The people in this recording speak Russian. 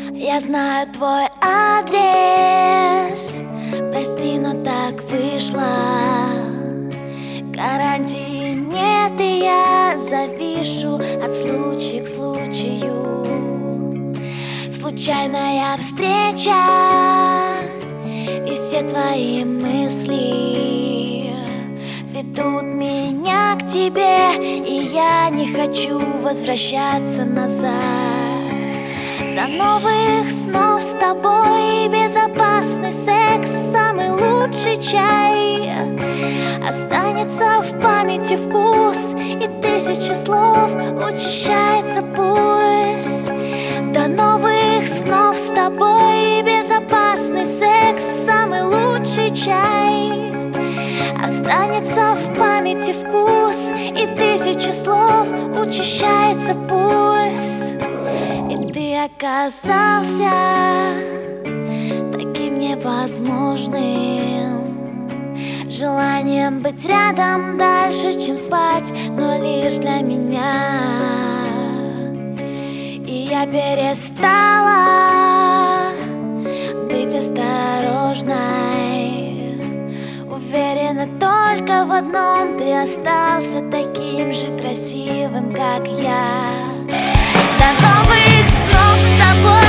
Я знаю твой адрес, прости, но так вышло. Гарантии нет, и я завишу от случая к случаю. Случайная встреча, и все твои мысли ведут меня к тебе, и я не хочу возвращаться назад. До новых снов с тобой, безопасный секс, самый лучший чай. Останется в памяти вкус, и тысячи слов учащается пульс. До новых снов с тобой, безопасный секс, самый лучший чай. Останется в памяти вкус, и тысячи слов учащается пульс. И ты оказался таким невозможным, желанием быть рядом дальше, чем спать, но лишь для меня. И я перестала быть осторожной, уверена только в одном: ты остался таким же красивым, как я. До новых снов с тобой.